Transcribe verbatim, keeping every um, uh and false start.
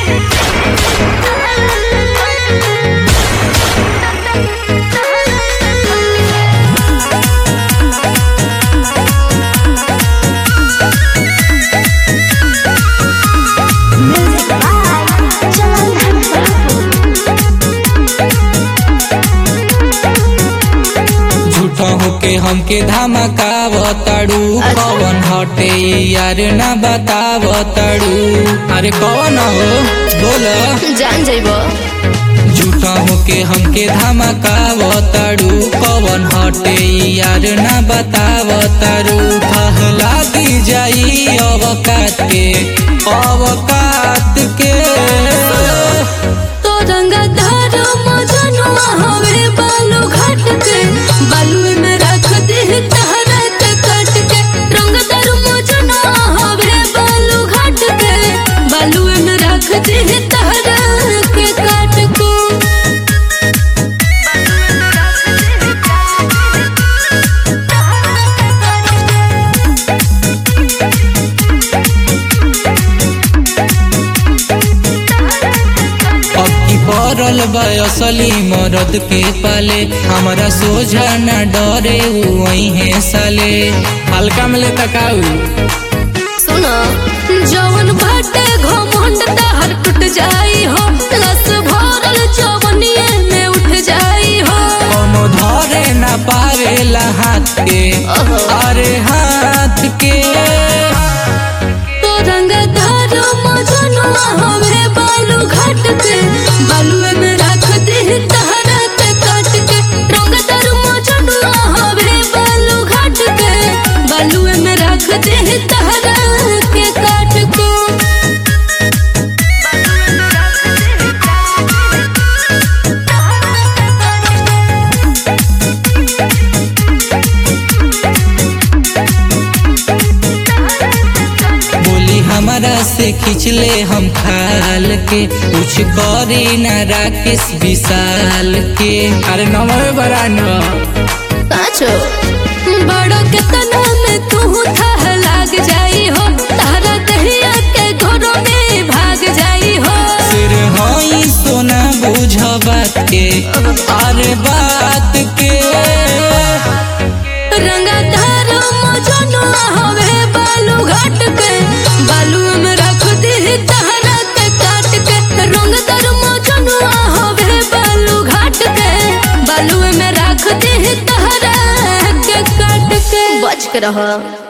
के हमके धमकावताड़ू कौन हटे यार ना बतावताड़ू। अरे कौन हो बोल जान जाइबो। झूठा होके हमके धमकावताड़ू कौन हटे यार ना बतावताड़ू। थह लागी जाई अवकात के अवकात के तो रंगा धार मजनुआ हवे बालू घाट के बालू में रख दे तहरा के काट के। रंगा धार मजनुआ हवे बालू घाट के बालू में रख दे तहरा के काट के। पड़ल बयसली मरद के पाले हमारा सोझा न डरे वही है साले। हल्का मिले तकाऊ सुनो जवन बाटे घमंड तहर टूट जाई हो। लस भरल जवनिए में उठ जाई हो। कोनो धरे न पावेला हाथ के अरे हाथ के। तो रंगा धार मजनुआ हवे बालू घाट के बालू में रख दे तहरा के काट के। रंगा धार मजनुआ हवे बालू घाट के बालू में रख दे तहरा के काट के। हमारा से खिंचले हम खाल के कुछ करे न राकेश विशाल के। अरे नमः बरान काचो बड़ो के तना में तू था लाग जाई हो। तारा दहिया के घरों में भाग जाई हो। सिर होई सोना बुझ बात के अरे बात के। रंगा धार मजनुआ हवे बालू घाट के बालू में रख दे तहरा के काट के। रंगा धार मजनुआ हवे बालू घाट के बालू में रख दे तहरा के काट के। बच के रहो।